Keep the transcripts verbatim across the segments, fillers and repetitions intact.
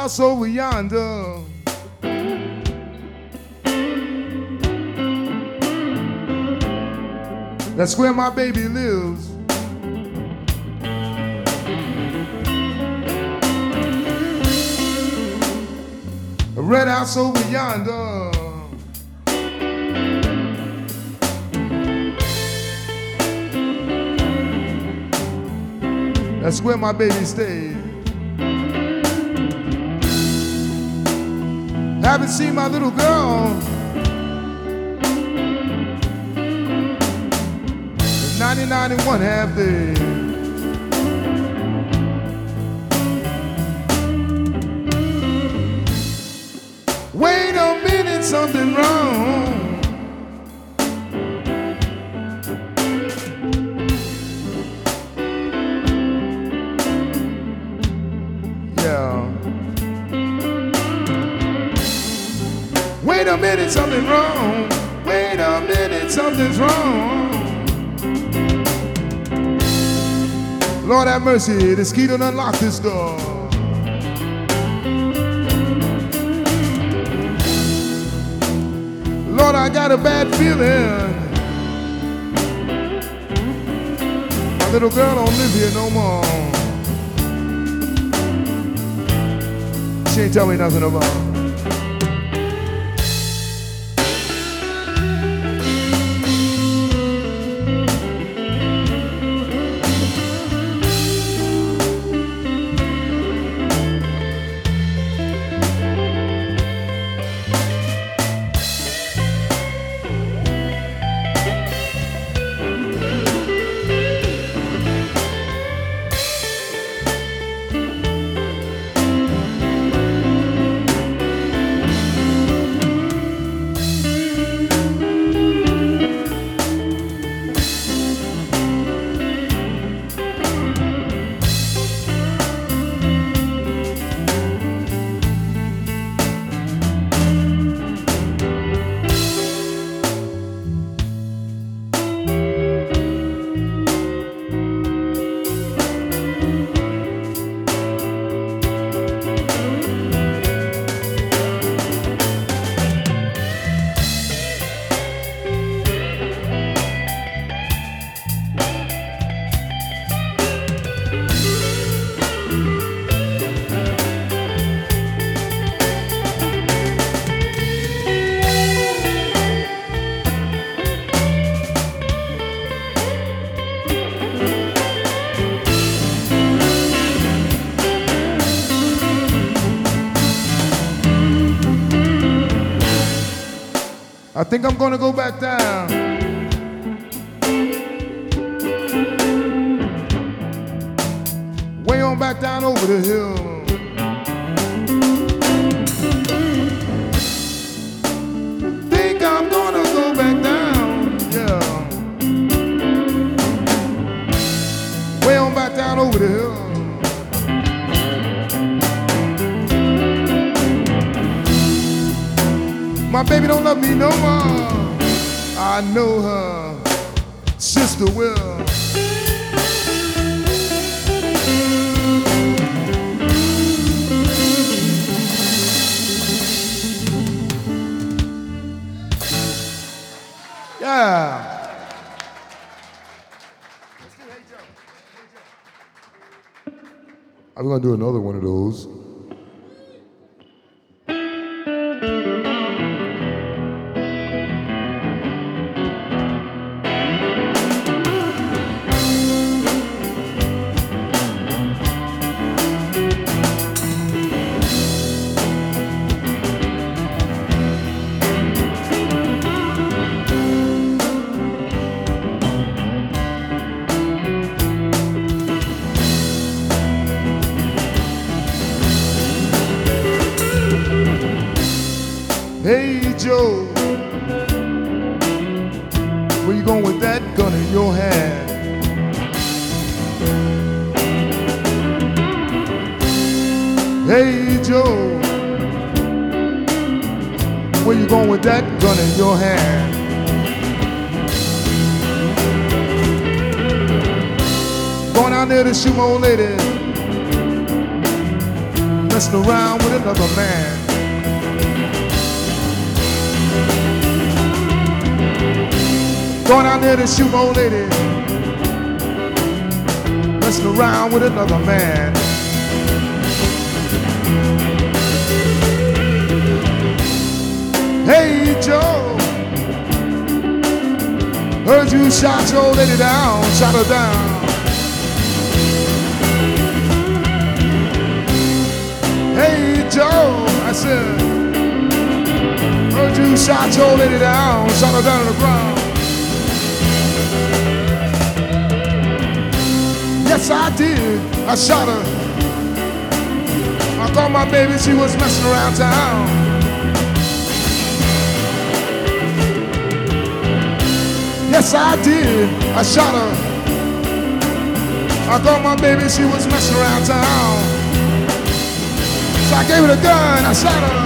house over yonder. That's where my baby lives. A red house over yonder. That's where my baby stays. Haven't seen my little girl in ninety-nine and one half day. Wait a minute, something wrong. Wait a minute, something's wrong. Wait a minute, something's wrong. Lord have mercy, this key done unlock this door. Lord, I got a bad feeling. My little girl don't live here no more. She ain't tell me nothing about it. I think I'm gonna go back down. Way on back down over the hill. Think I'm gonna go back down, yeah. Way on back down over the hill. My baby don't love me no more. I know her sister will. Yeah. I'm gonna do another one of those. Hey Joe, where you going with that gun in your hand? Hey Joe, where you going with that gun in your hand? Going out there to shoot my old lady. messing around with another man. Going out there to shoot my old lady, messing around with another man. Hey Joe, heard you shot your old lady down, shot her down. Hey Joe, I said, heard you shot your old lady down, shot her down on the ground. Yes, I did, I shot her. I thought my baby, she was messing around town. Yes, I did, I shot her. I thought my baby, she was messing around town. So I gave her the gun, I shot her.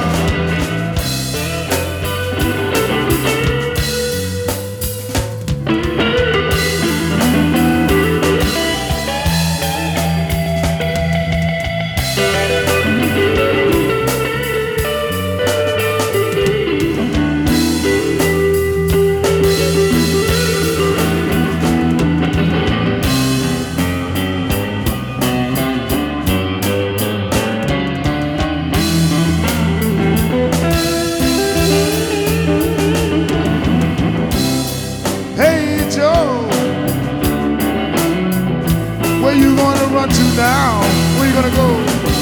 Where you gonna run to now? Where you gonna go?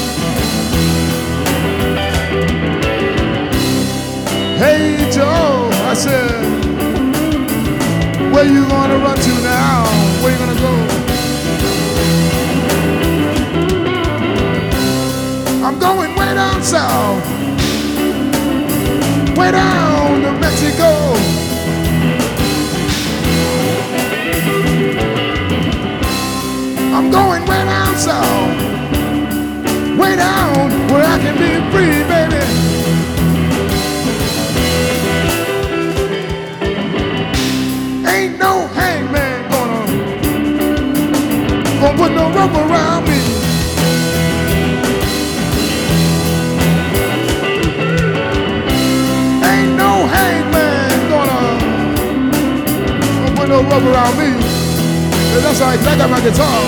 Hey Joe, I said, where you gonna run to now? Where you gonna go? I'm going way down south, way down to Mexico. I'm going way down south, way down where I can be free, baby. Ain't no hangman gonna, gonna put no rope around me. Ain't no hangman gonna, gonna put no rope around me. That's all right, 'cause I got my guitar.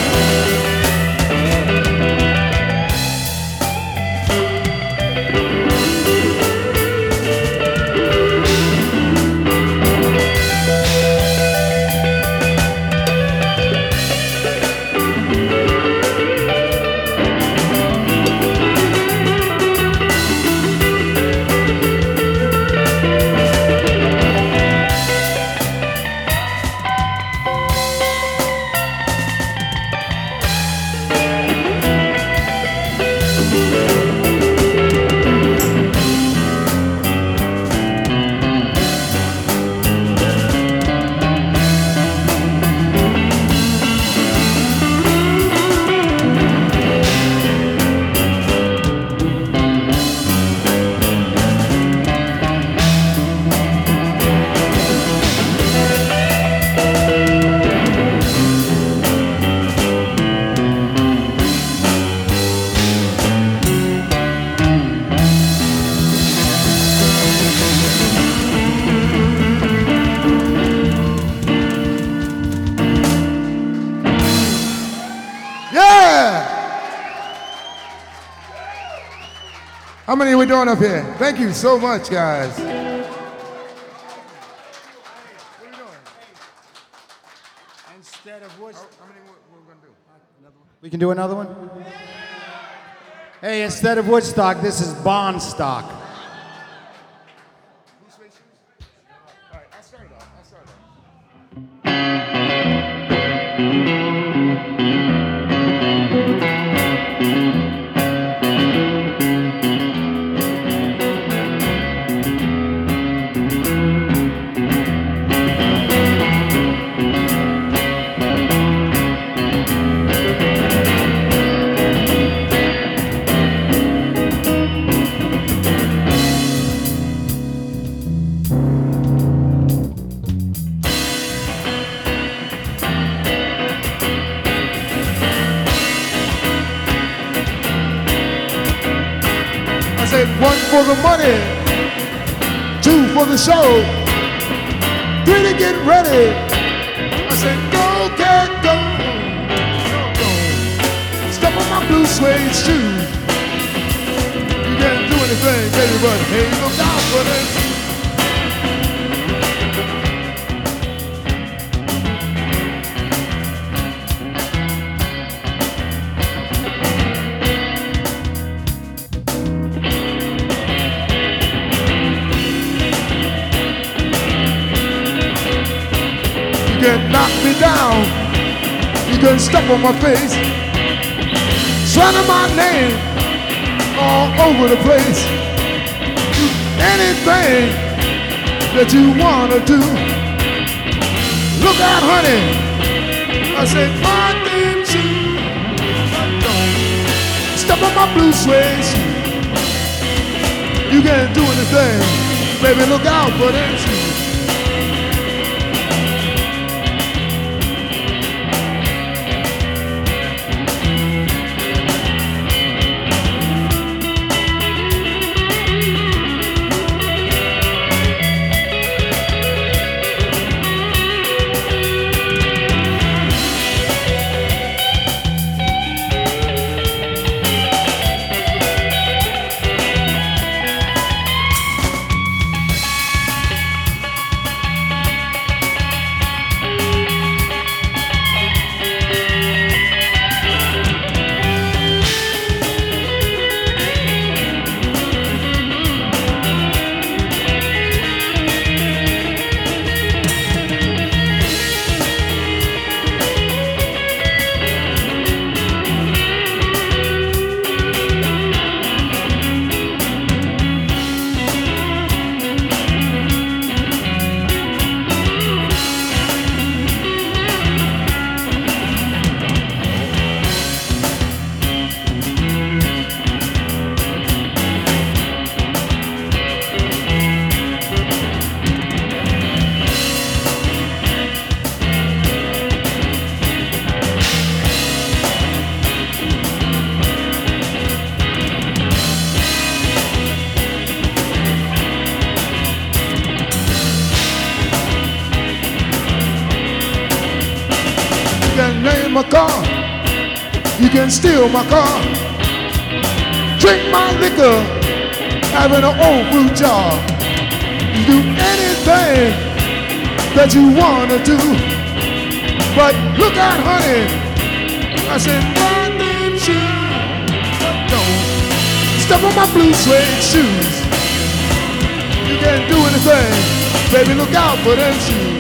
How many are we doing up here? Thank you so much, guys. What are you doing? Instead of Woodstock. How many what we're going to do? Another one? We can do another one? Hey, instead of Woodstock, this is Bond Stock. Who's face shoes? All right, I'll start it off. I'll start it off. said one for the money, two for the show, three to get ready. I said go, cat, go, go, go. Step on my blue suede shoes. You can't do anything, baby, but hey, look out for this. You can knock me down, you can step on my face, slander my name all over the place. Do anything that you wanna do. Look out, honey, I said my damn shoe. Step on my blue suede shoe. You can't do anything, baby, look out for them shoes. My car, you can steal my car, drink my liquor, having an old blue jar. You do anything that you wanna do, but look out, honey, I said my damn shoe. Don't step on my blue suede shoes. You can't do anything, baby, look out for them shoes.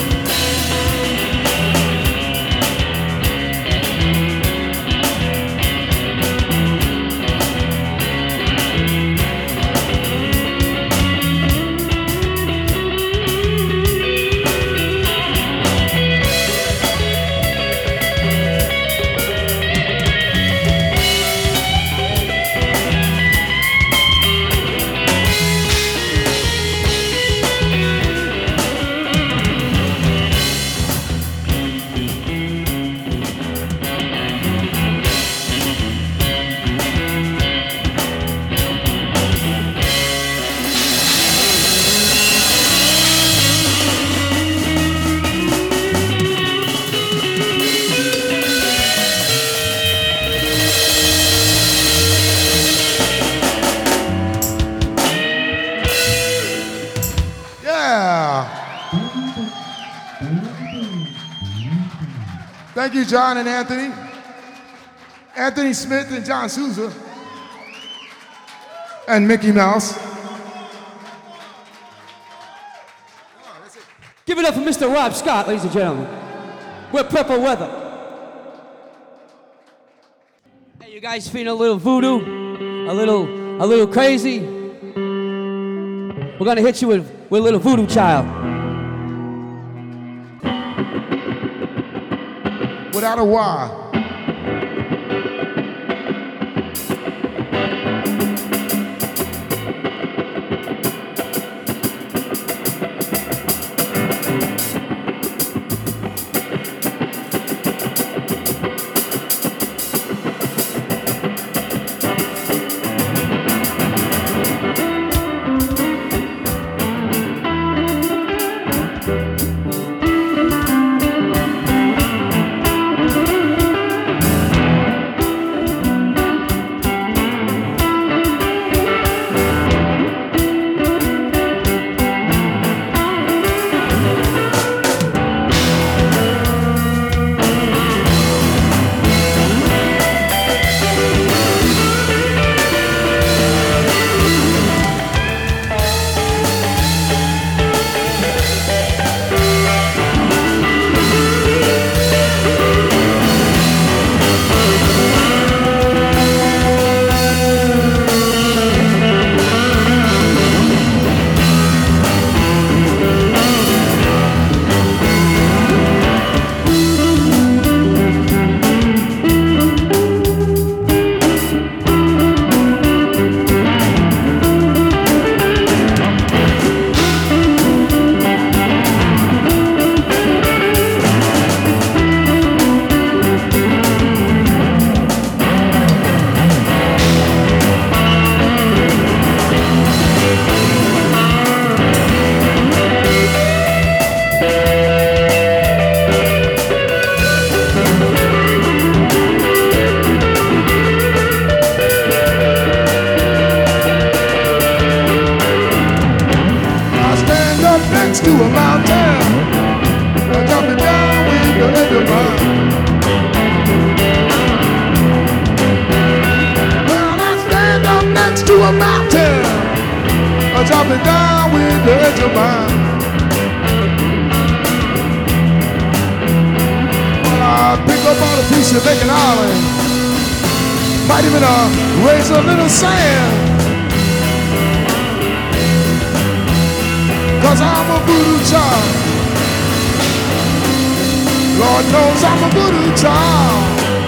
Thank you, John and Anthony. Anthony Smith and John Sousa. And Mickey Mouse. Give it up for Mister Rob Scott, ladies and gentlemen. We're Purple Weather. Hey, you guys feeling a little voodoo? A little, a little crazy? We're gonna hit you with, with a little voodoo child. Without a why. a mountain, I drop it down with the edge of mine. I pick up all the pieces, make an island. Might even uh, raise a little sand. Cause I'm a voodoo child. Lord knows I'm a voodoo child.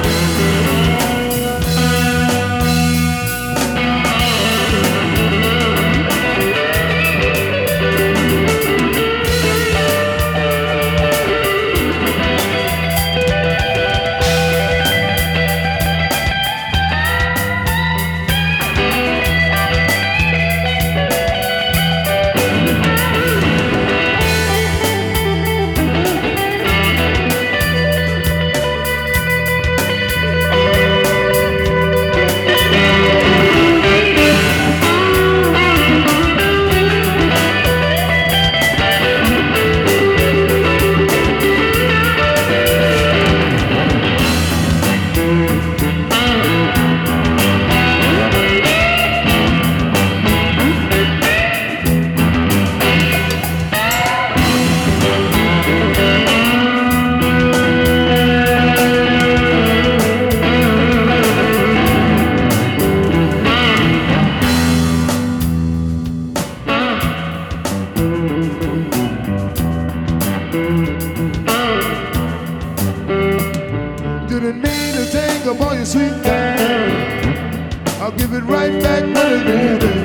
Didn't mean to take up all your sweet time. I'll give it right back when it's ready.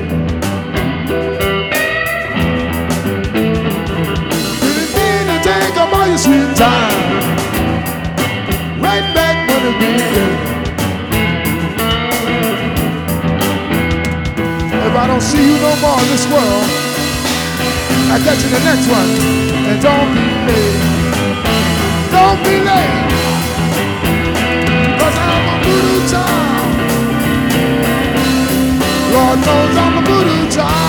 Didn't mean to take up all your sweet time. Right back when it's ready. If I don't see you no more in this world, I'll catch you in the next one. And don't be late. Don't be late. Cause I'm a voodoo child. Lord knows I'm a voodoo child.